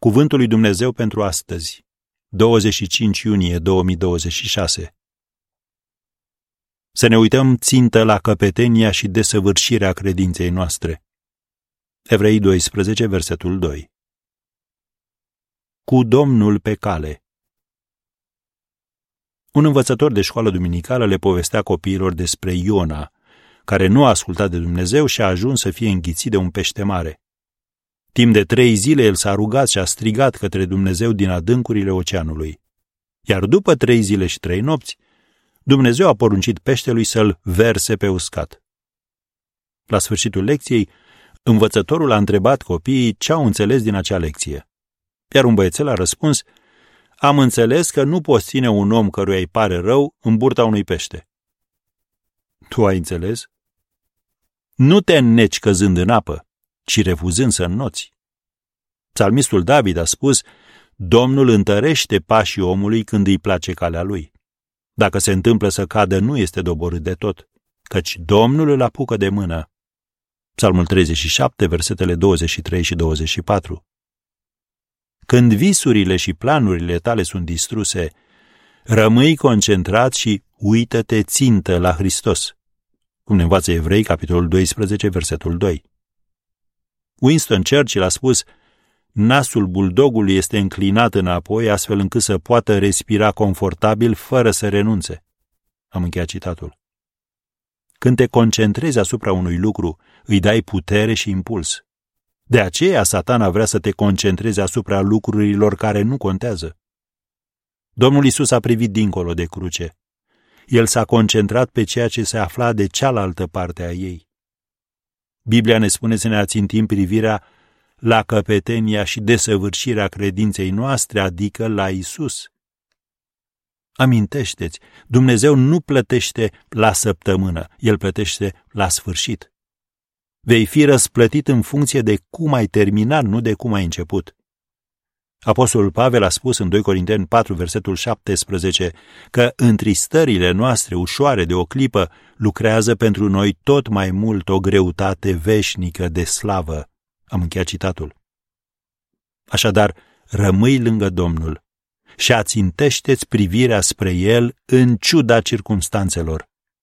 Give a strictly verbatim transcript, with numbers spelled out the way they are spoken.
Cuvântul lui Dumnezeu pentru astăzi, douăzeci și cinci iunie două mii douăzeci și șase. Să ne uităm țintă la căpetenia și desăvârșirea credinței noastre. Evrei doisprezece, versetul doi. Cu Domnul pe cale. Un învățător de școală duminicală le povestea copiilor despre Iona, care nu a ascultat de Dumnezeu și a ajuns să fie înghițit de un pește mare. Timp de trei zile el s-a rugat și a strigat către Dumnezeu din adâncurile oceanului. Iar după trei zile și trei nopți, Dumnezeu a poruncit peștelui să-l verse pe uscat. La sfârșitul lecției, învățătorul a întrebat copiii ce au înțeles din acea lecție. Iar un băiețel a răspuns: am înțeles că nu poți ține un om căruia îi pare rău în burta unui pește. Tu ai înțeles? Nu te înneci căzând în apă, ci refuzând să înnoți. Psalmistul David a spus: Domnul întărește pașii omului când îi place calea lui. Dacă se întâmplă să cadă, nu este doborât de tot, căci Domnul îl apucă de mână. Psalmul treizeci și șapte, versetele douăzeci și trei și douăzeci și patru. Când visurile și planurile tale sunt distruse, rămâi concentrat și uită-te țintă la Hristos. Cum ne învață Evrei, capitolul doisprezece, versetul doi. Winston Churchill a spus: nasul buldogului este înclinat înapoi astfel încât să poată respira confortabil fără să renunțe. Am încheiat citatul. Când te concentrezi asupra unui lucru, îi dai putere și impuls. De aceea Satana vrea să te concentrezi asupra lucrurilor care nu contează. Domnul Iisus a privit dincolo de cruce. El s-a concentrat pe ceea ce se afla de cealaltă parte a ei. Biblia ne spune să ne ațintim privirea la căpetenia și desăvârșirea credinței noastre, adică la Iisus. Amintește-ți, Dumnezeu nu plătește la săptămână, El plătește la sfârșit. Vei fi răsplătit în funcție de cum ai terminat, nu de cum ai început. Apostolul Pavel a spus în doi Corinteni patru, versetul șaptesprezece, că întristările noastre ușoare de o clipă lucrează pentru noi tot mai mult o greutate veșnică de slavă. Am încheiat citatul. Așadar, rămâi lângă Domnul și ațintește-ți privirea spre El în ciuda circumstanțelor.